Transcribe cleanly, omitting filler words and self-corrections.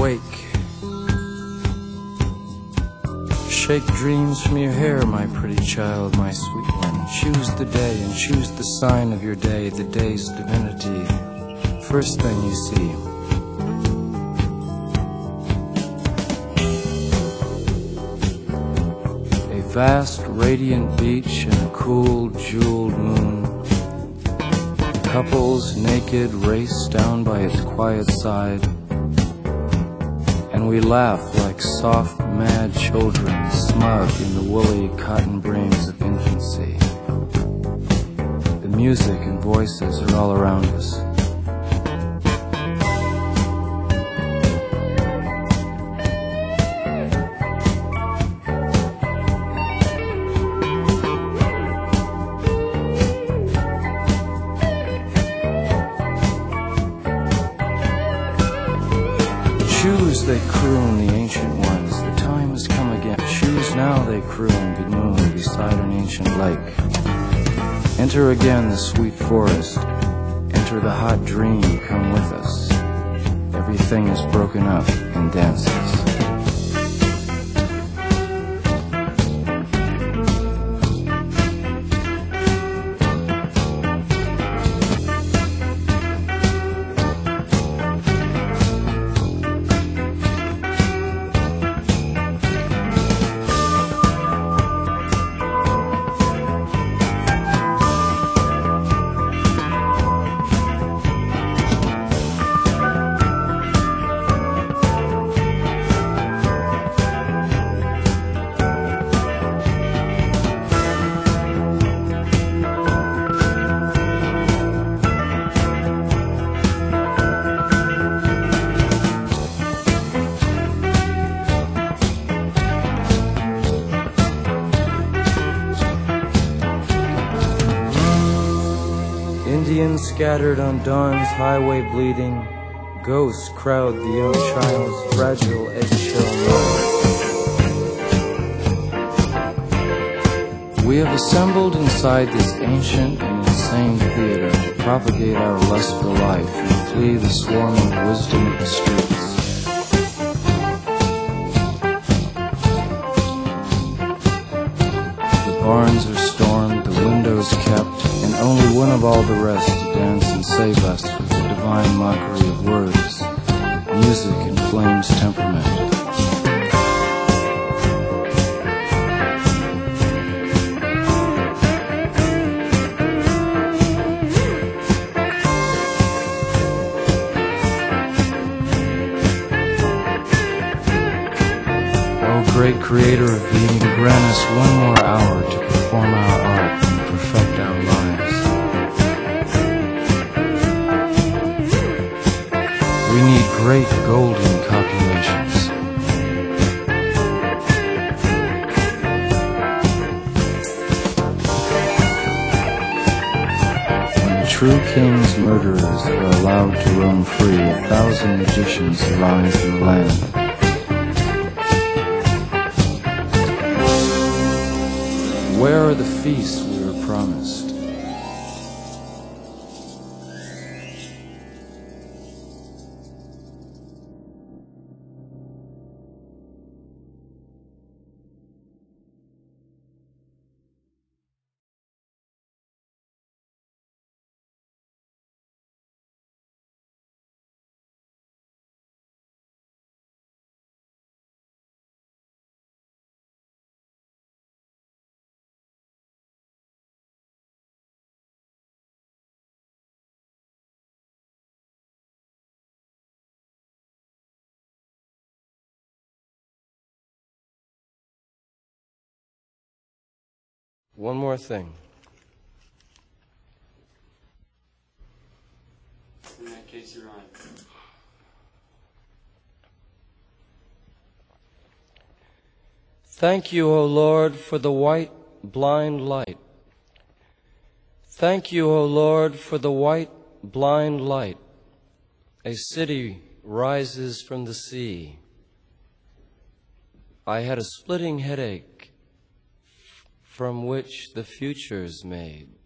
awake. Shake dreams from your hair, my pretty child, my sweet one. Choose the day and choose the sign of your day, the day's divinity. First thing you see. A vast, radiant beach and a cool, jeweled moon. Couples naked race down by its quiet side. And we laugh like soft, mad children, smug in the woolly cotton brains of infancy. The music and voices are all around us. Choose, they croon, the ancient ones, the time has come again. Choose now, they croon, good moon, beside an ancient lake. Enter again the sweet forest, enter the hot dream, come with us. Everything is broken up in dances. Indians scattered on dawn's highway bleeding, ghosts crowd the young child's fragile eggshell mind. We have assembled inside this ancient and insane theater to propagate our lust for life and flee the swarming wisdom of the streets. The barns are stormed, the windows kept, and only one of all the rest to dance and save us with the divine mockery of words, music and flame's temperament. Oh, great creator of being, grant us one more hour to perform our art and perfect our lives. We need great golden copulations. When the true king's murderers are allowed to roam free, 1,000 magicians arise in the land. Where are the feasts we were promised? One more thing. In that case, you're on. Thank you, O Lord, for the white, blind light. Thank you, O Lord, for the white, blind light. A city rises from the sea. I had a splitting headache from which the future's made.